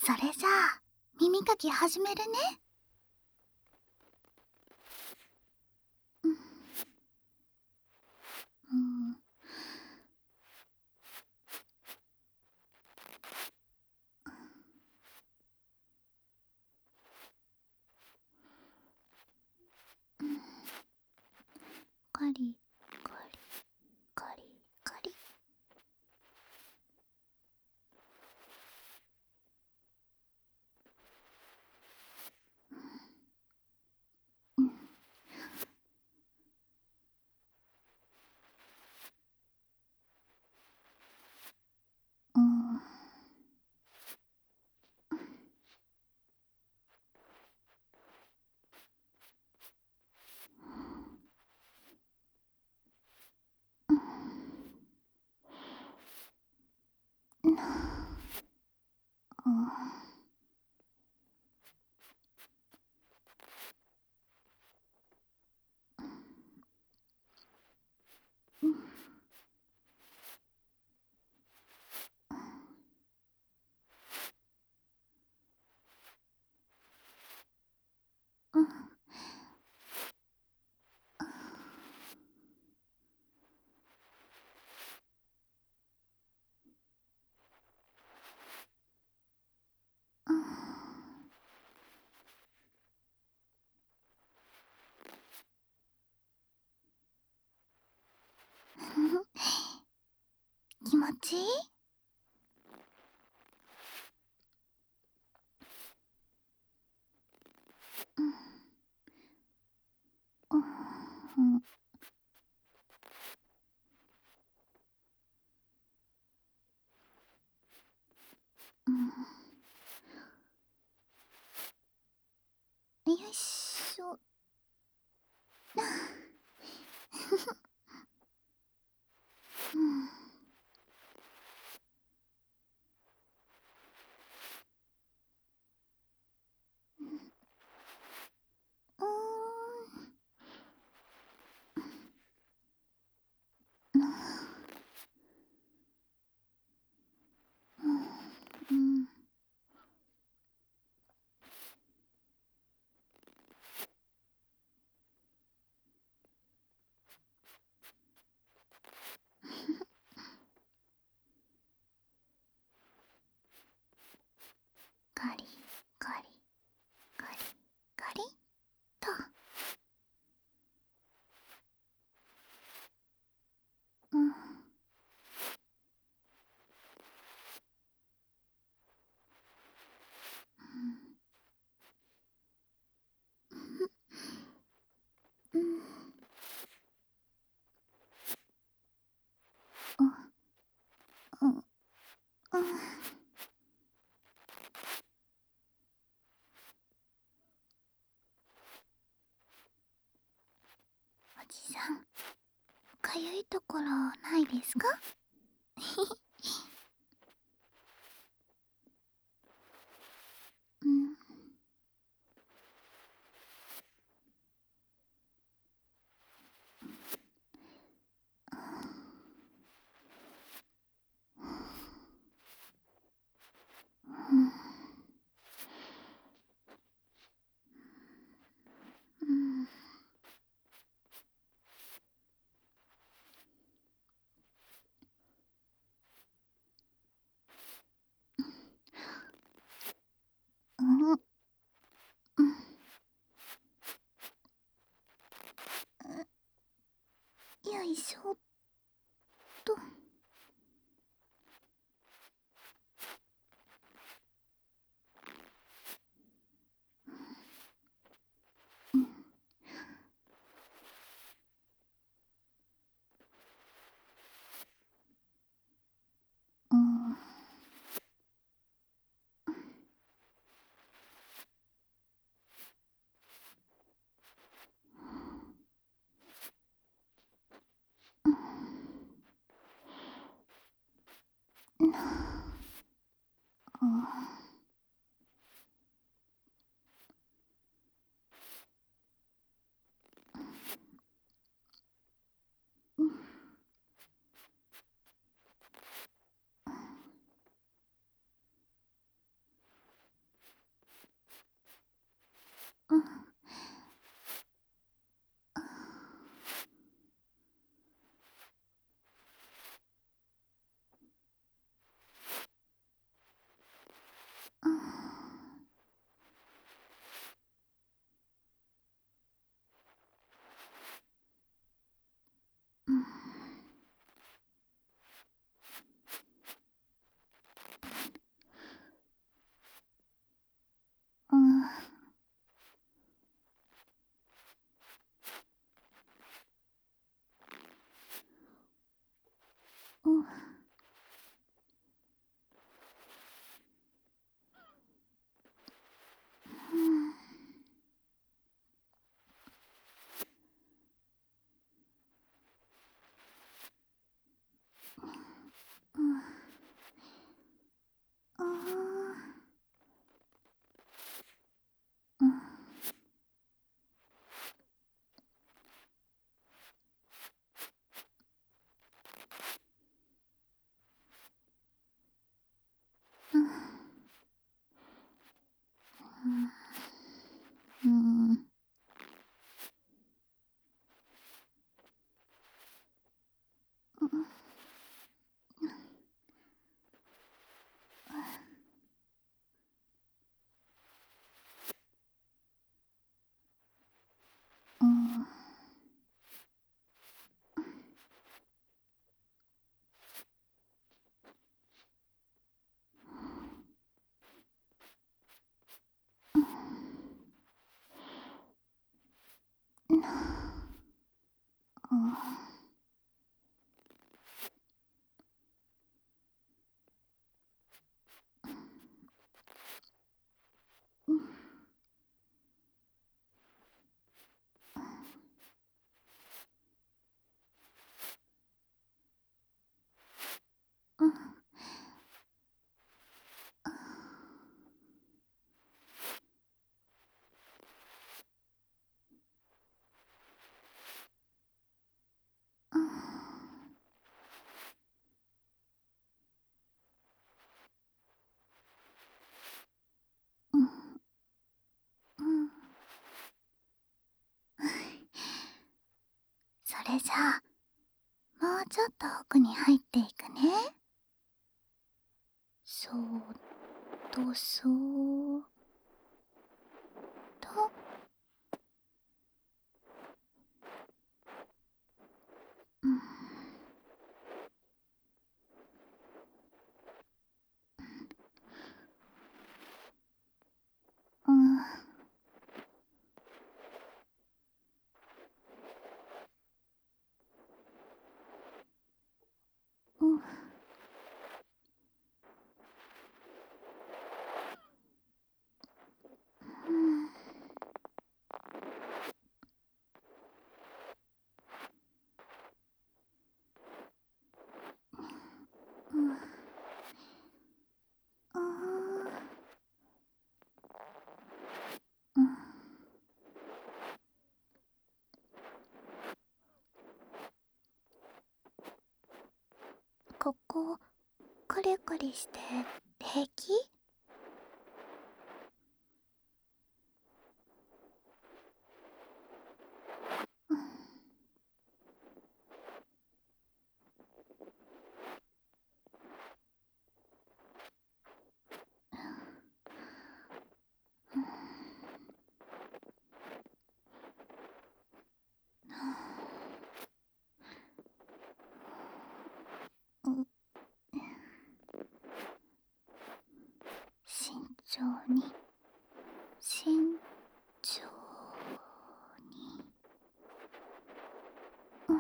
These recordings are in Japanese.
それじゃあ耳かき始めるね。うん。カリカリカリカリ。うん。うん。うん。うん。うん。気持ちいい？うん。うん。うん。よいしょ。うん。うーん。うん。うん。カリカリカリカリっと。うん。うん。うん。うん。おじさん、かゆいところないですか？うん。うん。うん。うん。よいしょっと。うん。うん。うん。 じゃあもうちょっと奥に入っていくね。そーっとそーっと。うんうんうんうんうんうん。ここクリクリして平気？うんうん慎重に慎重に。うん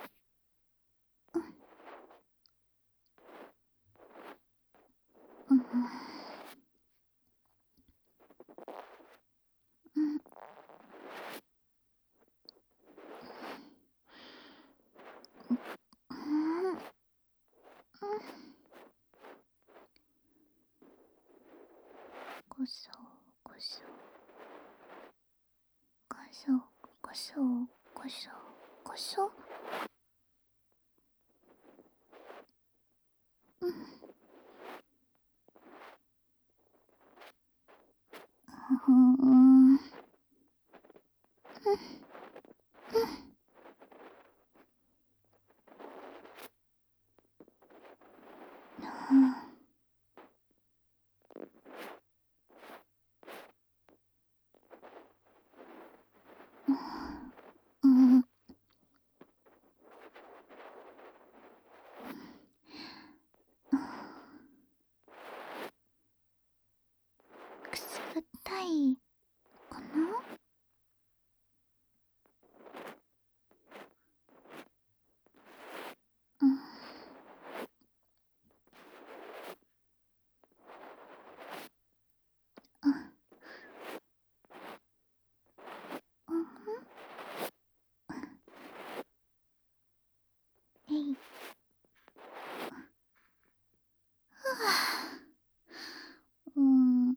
うんうんうんうんこそこそこそこそこそこそ。うんうんうんくすぐったいかな。うんうんうんえい。うん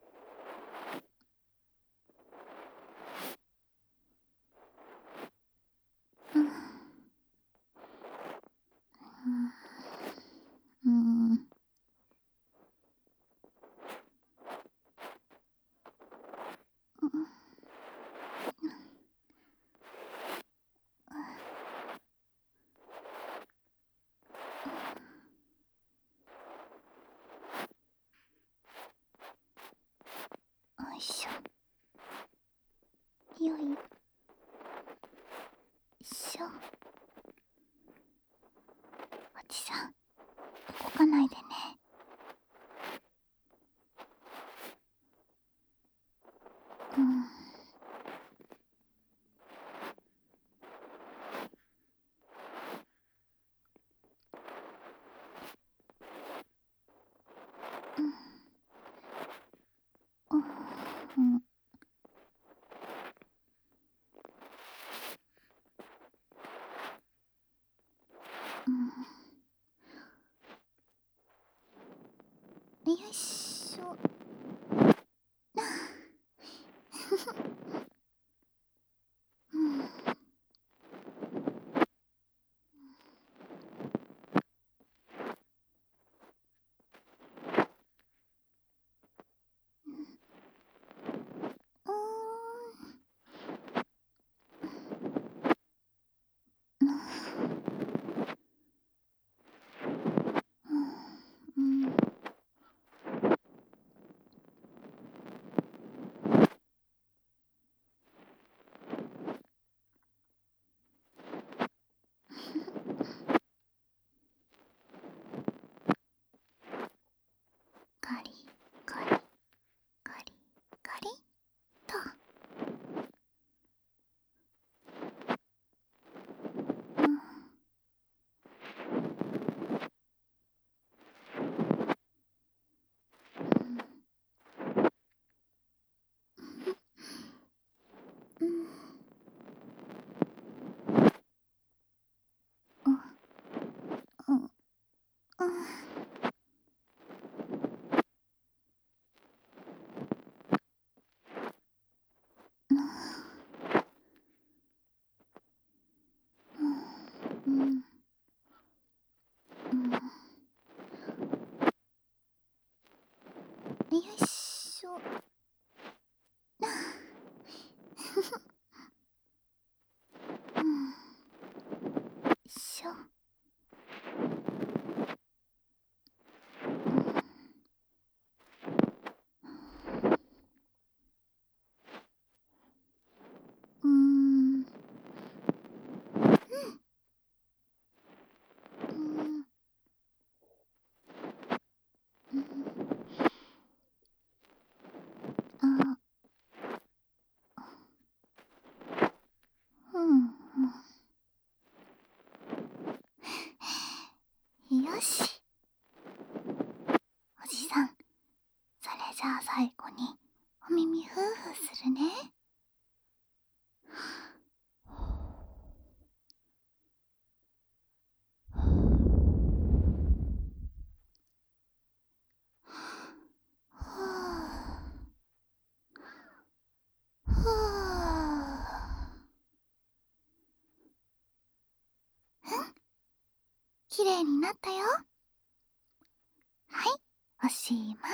うんうんうんよいしょよいしょ。おじさん動かないでね。うんうんうんうんよいしょ。うんうんうん。よいしょ。うん。うん。うん。あ、うん。よし。おじさん、それじゃあ最後にお耳ふーふーするね。ふぅふぅ。きれいになったよ。はい、おしまい。